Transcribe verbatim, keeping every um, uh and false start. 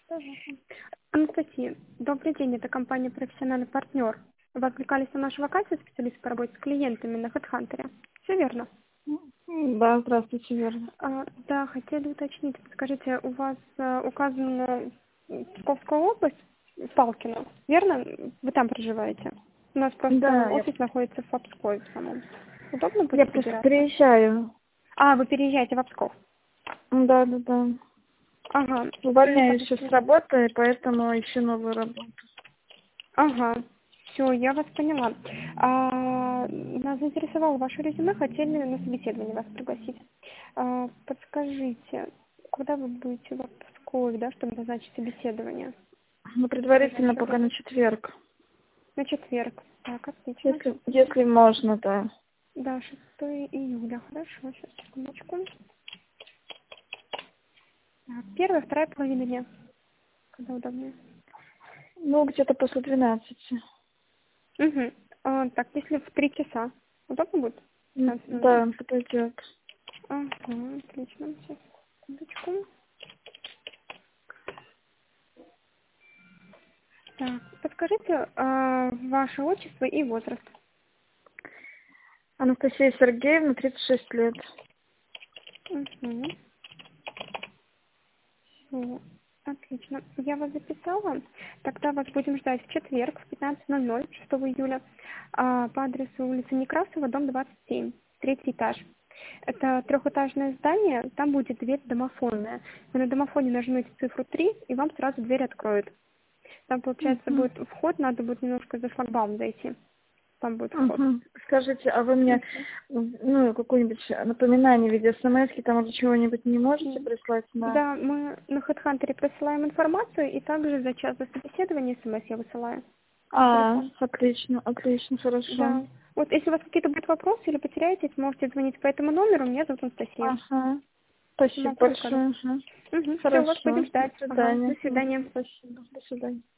Понятно. Анастасия, добрый день, это компания «Профессиональный партнер». Вы откликались на нашу вакансию специалист по работе с клиентами на HeadHunter. Все верно? М, Да, здравствуйте, верно. А, да, хотели уточнить. Скажите, у вас а, указана Псковская область, Палкино, верно? Вы там проживаете? У нас просто Да, я, офис находится в Пскове в самом. Удобно я будет просто добираться? приезжаю. А, вы переезжаете в Псков? Да, да, да. Ага. Увольняюсь сейчас с Хорошо. работы, поэтому ищу новую работу. Ага, все, я вас поняла. А, нас заинтересовало ваше резюме, хотели на собеседование вас пригласить. А, подскажите, когда вы будете в Пскове, да, чтобы назначить собеседование? Ну, предварительно Ближайшее пока на время. четверг. На четверг. Так, отлично. Если, если можно, да. Да, шестого июля. Хорошо, сейчас, секундочку. Так, первая, вторая половина дня. Когда удобнее. Ну, где-то после двенадцати. Угу. А, так, если в три часа. Удобно будет? М, пятнадцать ноль ноль. Да, подойдет. Ага, отлично. Сейчас, секундочку. Так, подскажите а, ваше отчество и возраст. Анастасия Сергеевна, тридцать шесть лет. Угу. Всё. Отлично. Я вас записала. Тогда вас будем ждать в четверг в пятнадцать ноль ноль, шестого июля, а, по адресу улица Некрасова, дом двадцать семь, третий этаж. Это трехэтажное здание, там будет дверь домофонная. Вы на домофоне нажмете цифру три, и вам сразу дверь откроют. Там, получается, Угу. будет вход, надо будет немножко за шлагбаум зайти. Там будет вход. Угу. Скажите, а вы мне, Мгм. ну, какое-нибудь напоминание в виде смс, там уже чего-нибудь не можете прислать на... Да, мы на HeadHunter присылаем информацию, и также за час до собеседования смс я высылаю на А, телефон. отлично, отлично, хорошо. Да. Вот если у вас какие-то будут вопросы или потеряетесь, можете звонить по этому номеру. Меня зовут Анастасия. Ага. Спасибо Могу рассказать. большое. Ага. Угу. Все, вас будем Хорошо. До ждать. Ага. До свидания. Мгм. свидания. Спасибо. До свидания.